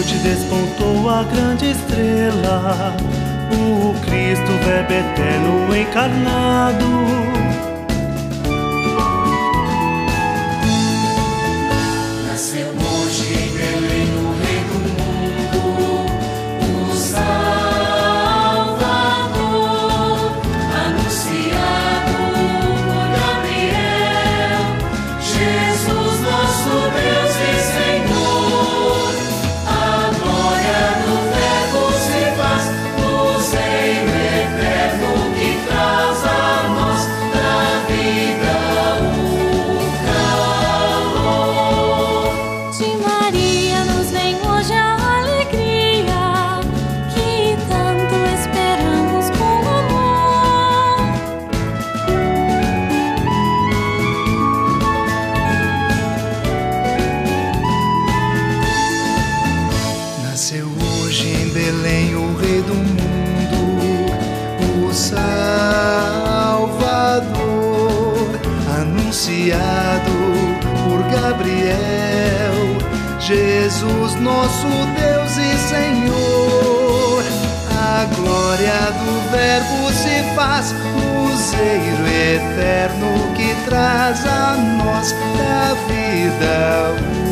noite despontou a grande estrela, o Cristo Verbo eterno encarnado. Nasceu hoje em Belém o Rei do mundo, o Salvador, anunciado por Gabriel, Jesus nosso Deus e Senhor. A glória do Verbo se faz, luzeiro eterno que traz a nós da vida o calor. De Maria nos vem hoje a alegria que tanto esperamos com amor. Nasceu hoje em Belém o Rei do mundo, o Salvador, anunciado por Gabriel, Jesus nosso Deus e Senhor. A glória do Verbo se faz, luzeiro eterno que traz a nós da vida